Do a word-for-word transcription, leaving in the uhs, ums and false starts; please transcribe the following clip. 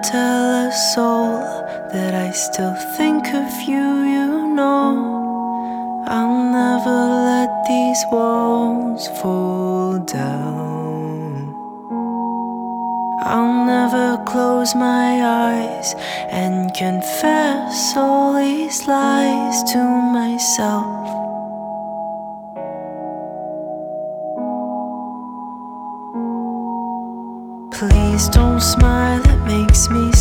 tell a soul that I still think of you, you know. I'll never let these walls fall down. I'll never close my eyes and confess all these lies to myself. Please don't smile, it makes me